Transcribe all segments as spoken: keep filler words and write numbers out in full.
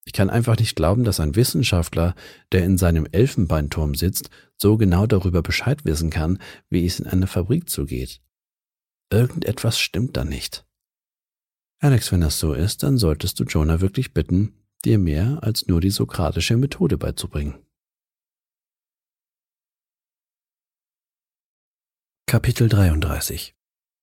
Ich kann einfach nicht glauben, dass ein Wissenschaftler, der in seinem Elfenbeinturm sitzt, so genau darüber Bescheid wissen kann, wie es in einer Fabrik zugeht. Irgendetwas stimmt da nicht. Alex, wenn das so ist, dann solltest du Jonah wirklich bitten, dir mehr als nur die sokratische Methode beizubringen. Kapitel dreiunddreißig.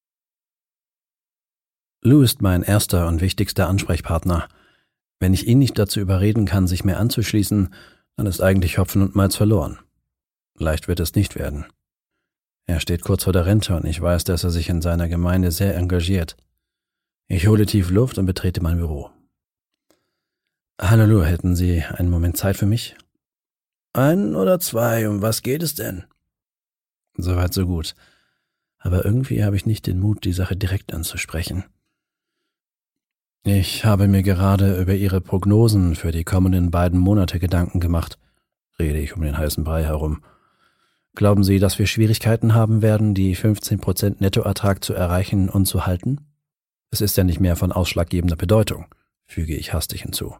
Lou ist mein erster und wichtigster Ansprechpartner. Wenn ich ihn nicht dazu überreden kann, sich mir anzuschließen, dann ist eigentlich Hopfen und Malz verloren. Leicht wird es nicht werden. Er steht kurz vor der Rente und ich weiß, dass er sich in seiner Gemeinde sehr engagiert. Ich hole tief Luft und betrete mein Büro. Hallo Lou, hätten Sie einen Moment Zeit für mich? Einen oder zwei, um was geht es denn? Soweit so gut. Aber irgendwie habe ich nicht den Mut, die Sache direkt anzusprechen. Ich habe mir gerade über Ihre Prognosen für die kommenden beiden Monate Gedanken gemacht, rede ich um den heißen Brei herum. Glauben Sie, dass wir Schwierigkeiten haben werden, die fünfzehn Prozent Nettoertrag zu erreichen und zu halten? Es ist ja nicht mehr von ausschlaggebender Bedeutung, füge ich hastig hinzu.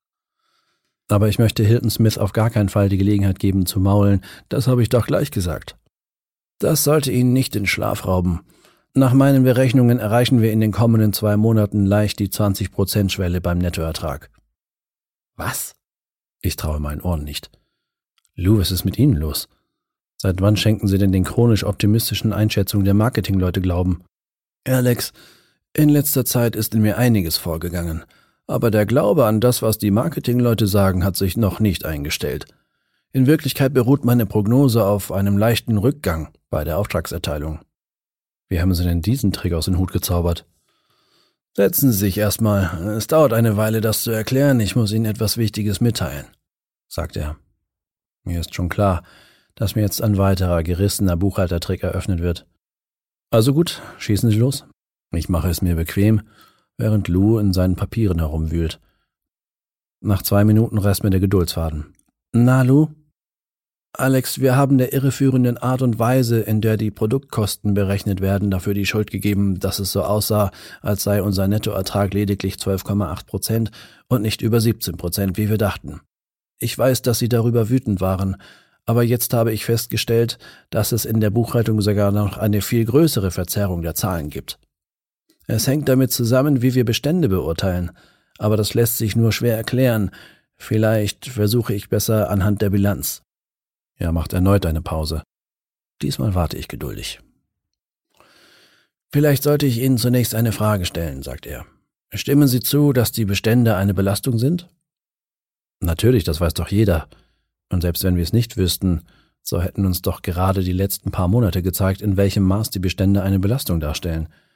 Aber ich möchte Hilton Smith auf gar keinen Fall die Gelegenheit geben zu maulen, das habe ich doch gleich gesagt. Das sollte Ihnen nicht den Schlaf rauben. Nach meinen Berechnungen erreichen wir in den kommenden zwei Monaten leicht die zwanzig Prozent Schwelle beim Nettoertrag. Was? Ich traue meinen Ohren nicht. Lou, was ist mit Ihnen los? Seit wann schenken Sie denn den chronisch optimistischen Einschätzungen der Marketingleute Glauben? Alex, in letzter Zeit ist in mir einiges vorgegangen, aber der Glaube an das, was die Marketingleute sagen, hat sich noch nicht eingestellt. In Wirklichkeit beruht meine Prognose auf einem leichten Rückgang bei der Auftragserteilung. Wie haben Sie denn diesen Trick aus dem Hut gezaubert? Setzen Sie sich erstmal. Es dauert eine Weile, das zu erklären. Ich muss Ihnen etwas Wichtiges mitteilen, sagt er. Mir ist schon klar, dass mir jetzt ein weiterer gerissener Buchhaltertrick eröffnet wird. Also gut, schießen Sie los. Ich mache es mir bequem, während Lou in seinen Papieren herumwühlt. Nach zwei Minuten reißt mir der Geduldsfaden. Na, Lou? Alex, wir haben der irreführenden Art und Weise, in der die Produktkosten berechnet werden, dafür die Schuld gegeben, dass es so aussah, als sei unser Nettoertrag lediglich zwölf Komma acht Prozent und nicht über siebzehn Prozent, wie wir dachten. Ich weiß, dass Sie darüber wütend waren, aber jetzt habe ich festgestellt, dass es in der Buchhaltung sogar noch eine viel größere Verzerrung der Zahlen gibt. Es hängt damit zusammen, wie wir Bestände beurteilen, aber das lässt sich nur schwer erklären. Vielleicht versuche ich besser anhand der Bilanz. Er macht erneut eine Pause. Diesmal warte ich geduldig. Vielleicht sollte ich Ihnen zunächst eine Frage stellen, sagt er. Stimmen Sie zu, dass die Bestände eine Belastung sind? Natürlich, das weiß doch jeder. Und selbst wenn wir es nicht wüssten, so hätten uns doch gerade die letzten paar Monate gezeigt, in welchem Maß die Bestände eine Belastung darstellen.